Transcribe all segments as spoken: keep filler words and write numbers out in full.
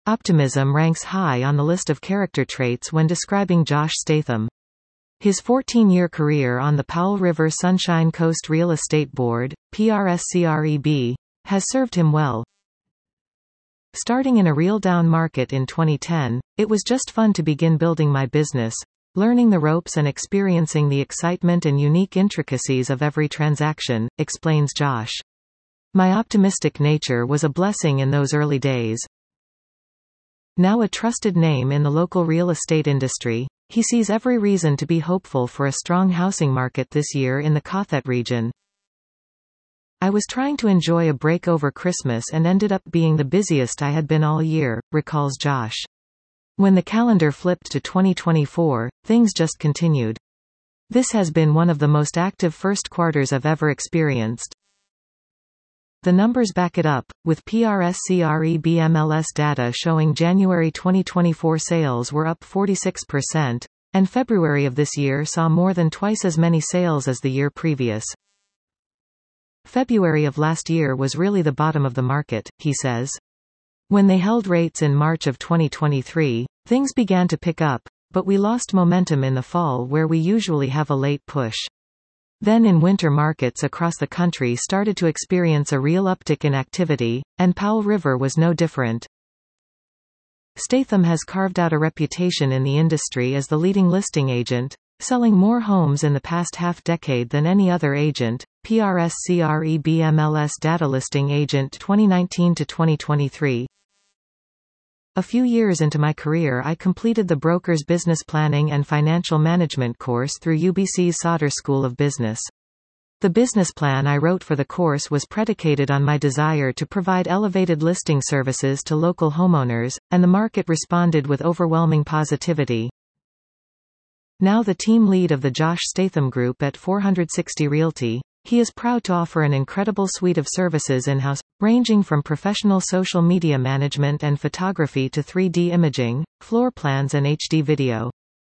Optimism ranks high on the list of character traits when describing Josh Statham. His fourteen-year career on the Powell River Sunshine Coast Real Estate Board, P R S C R E B, has served him well. Starting in a real down market in twenty ten, it was just fun to begin building my business, learning the ropes and experiencing the excitement and unique intricacies of every transaction, explains Josh. My optimistic nature was a blessing in those early days. Now a trusted name in the local real estate industry, he sees every reason to be hopeful for a strong housing market this year in the Cothet region. I was trying to enjoy a break over Christmas and ended up being the busiest I had been all year, recalls Josh. When the calendar flipped to twenty twenty-four, things just continued. This has been one of the most active first quarters I've ever experienced. The numbers back it up, with P R S C R E B M L S data showing January twenty twenty-four sales were up forty-six percent, and February of this year saw more than twice as many sales as the year previous. February of last year was really the bottom of the market, he says. When they held rates in March of twenty twenty-three, things began to pick up, but we lost momentum in the fall where we usually have a late push. Then in winter markets across the country started to experience a real uptick in activity, and Powell River was no different. Statham has carved out a reputation in the industry as the leading listing agent, selling more homes in the past half-decade than any other agent. P R S C R E B M L S Data Listing Agent twenty nineteen to twenty twenty-three. A few years into my career I completed the Broker's Business Planning and Financial Management course through U B C's Sauder School of Business. The business plan I wrote for the course was predicated on my desire to provide elevated listing services to local homeowners, and the market responded with overwhelming positivity. Now the team lead of the Josh Statham Group at four sixty Realty, he is proud to offer an incredible suite of services in-house, ranging from professional social media management and photography to three D imaging, floor plans and H D video.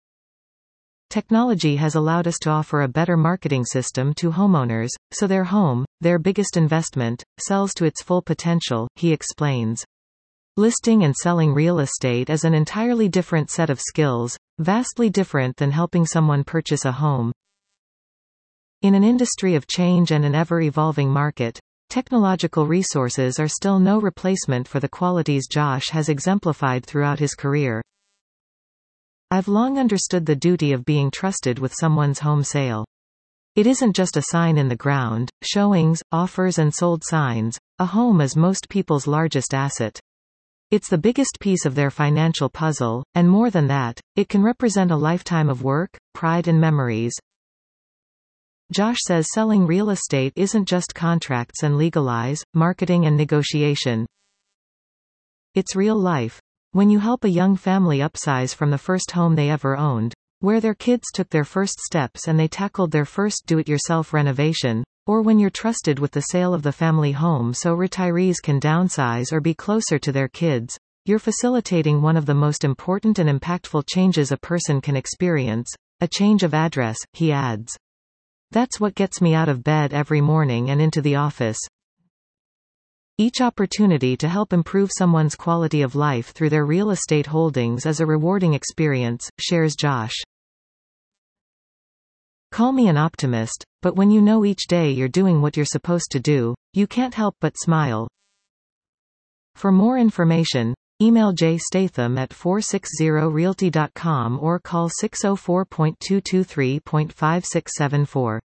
Technology has allowed us to offer a better marketing system to homeowners, so their home, their biggest investment, sells to its full potential, he explains. Listing and selling real estate is an entirely different set of skills, vastly different than helping someone purchase a home. In an industry of change and an ever-evolving market, technological resources are still no replacement for the qualities Josh has exemplified throughout his career. I've long understood the duty of being trusted with someone's home sale. It isn't just a sign in the ground, showings, offers and sold signs. A home is most people's largest asset. It's the biggest piece of their financial puzzle, and more than that, it can represent a lifetime of work, pride and memories. Josh says selling real estate isn't just contracts and legalize, marketing and negotiation. It's real life. When you help a young family upsize from the first home they ever owned, where their kids took their first steps and they tackled their first do-it-yourself renovation, or when you're trusted with the sale of the family home so retirees can downsize or be closer to their kids, you're facilitating one of the most important and impactful changes a person can experience, a change of address, he adds. That's what gets me out of bed every morning and into the office. Each opportunity to help improve someone's quality of life through their real estate holdings is a rewarding experience, shares Josh. Call me an optimist, but when you know each day you're doing what you're supposed to do, you can't help but smile. For more information, email j statham at four sixty realty dot com or call six oh four, two two three, five six seven four.